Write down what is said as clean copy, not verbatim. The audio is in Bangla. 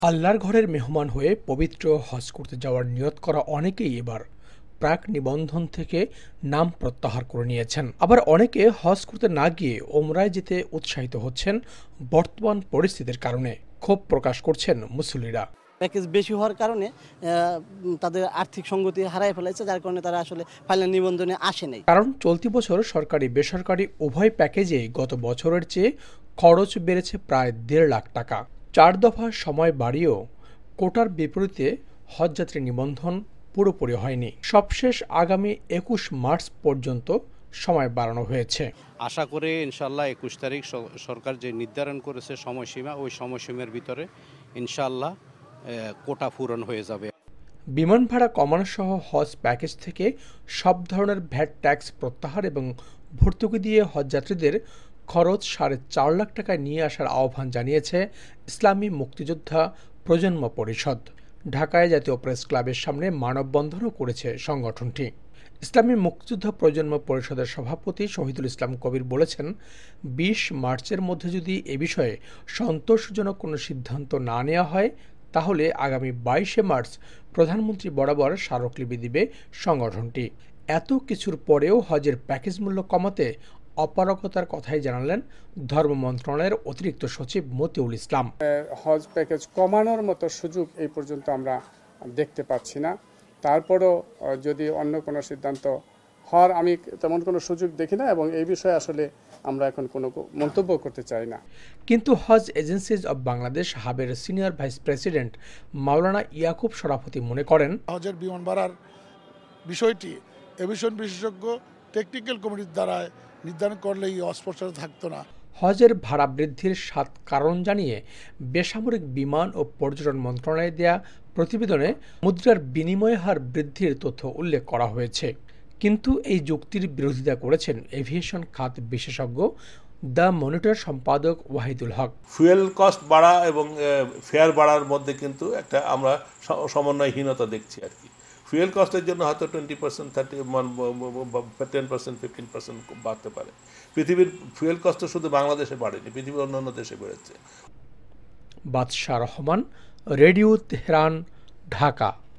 আল্লাহর ঘরের মেহমান হয়ে পবিত্র হজ করতে যাওয়ার নিয়ত করা অনেকেই এবার প্রাক নিবন্ধন থেকে নাম প্রত্যাহার করে নিয়েছেন। আবার অনেকে হজ করতে না গিয়ে ওমরায় যেতে উৎসাহিত হচ্ছেন বর্তমান পরিস্থিতির কারণে। ক্ষোভ প্রকাশ করছেন মুসল্লিরা। প্যাকেজ বেশি হওয়ার কারণে তাদের আর্থিক সঙ্গতি হারায় ফেলেছে, যার কারণে তারা আসলে ফাইনাল নিবন্ধনে আসে নাই। কারণ চলতি বছর সরকারি বেসরকারি উভয় প্যাকেজেই গত বছরের চেয়ে খরচ বেড়েছে প্রায় ১.৫ লাখ টাকা। ৪ দফা সময় বাড়িয়েও কোটার বিপরীতে হজযাত্রী নিবন্ধন পুরোপুরি হয়নি। সবশেষ আগামী ২১ মার্চ পর্যন্ত সময় বাড়ানো হয়েছে। আশা করে ইনশাআল্লাহ ২১ তারিখ সরকার যে নির্ধারণ করেছে সময়সীমা, ওই সময়সীমার ভিতরে ইনশাআল্লাহ কোটা পূরণ হয়ে যাবে। বিমান ভাড়া কমানো সহ হজ প্যাকেজ থেকে সব ধরনের ভ্যাট ট্যাক্স প্রত্যাহার এবং ভর্তুকি দিয়ে হজযাত্রীদের খরচ ৪.৫ লাখ টাকায় নিয়ে আসার আহ্বান জানিয়েছে ইসলামী মুক্তিযোদ্ধা প্রজন্ম পরিষদ। ঢাকায় জাতীয় প্রেস ক্লাবের সামনে মানববন্ধনও করেছে সংগঠনটি। ইসলামী মুক্তিযোদ্ধা প্রজন্ম পরিষদের সভাপতি শহীদুল ইসলাম কবির বলেছেন, ২০ মার্চের মধ্যে যদি এ বিষয়ে সন্তোষজনক কোনো সিদ্ধান্ত না নেওয়া হয় তাহলে আগামী ২২শে মার্চ প্রধানমন্ত্রী বরাবর স্মারকলিপি দিবে সংগঠনটি। এত কিছুর পরেও হজের প্যাকেজ মূল্য কমাতে অপারগতার কথাই জানালেন ধর্ম মন্ত্রণালয়ের অতিরিক্ত সচিব মতিউল ইসলাম। হজ প্যাকেজ কমানোর মতো সুযোগ এই পর্যন্ত আমরা দেখতে পাচ্ছি না। তারপরও যদি অন্য কোনো সিদ্ধান্ত হওয়ার আমি তেমন কোনো সুযোগ দেখি না, এবং এই বিষয়ে আসলে আমরা এখন কোনো মন্তব্য করতে চাই না। কিন্তু হজ এজেন্সিজ অব বাংলাদেশ হাবের senior vice president Maulana Yakub Sharafati মনে করেন, হজের বিমান ভাড়ার বিষয়টি এভিয়েশন বিশেষজ্ঞ টেকনিক্যাল কমিটির দ্বারা নির্ধারণ করলে এই অস্পষ্টতা থাকতো না। হজের ভাড়া বৃদ্ধির ৭ কারণ জানিয়ে বেসামরিক বিমান ও পর্যটন মন্ত্রণালয়ে দেয়া প্রতিবেদনে মুদ্রার বিনিময় হার বৃদ্ধির তথ্য উল্লেখ করা হয়েছে। কিন্তু এই যুক্তির বিরোধিতা করেছেন এভিয়েশন খাত বিশেষজ্ঞ দ্য মনিটর সম্পাদক ওয়াহিদুল হক। ফুয়েল কস্ট বাড়া এবং ফেয়ার বাড়ার মধ্যে কিন্তু একটা আমরা সমন্বয়হীনতা দেখছি আর কি। ফুয়েল কস্টের জন্য হয়তো 20%, 10%, 15% বাড়তে পারে। পৃথিবীর ফুয়েল কস্ট শুধু বাংলাদেশে বাড়েনি, পৃথিবীর অন্যান্য দেশে বেড়েছে। Badsha Rahman, radio Tehran, Dhaka.